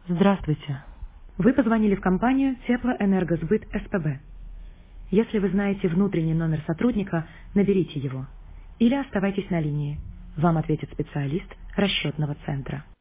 Здравствуйте. Вы позвонили в компанию Теплоэнергосбыт СПБ. Если вы знаете внутренний номер сотрудника, наберите его. Или оставайтесь на линии. Вам ответит специалист расчетного центра.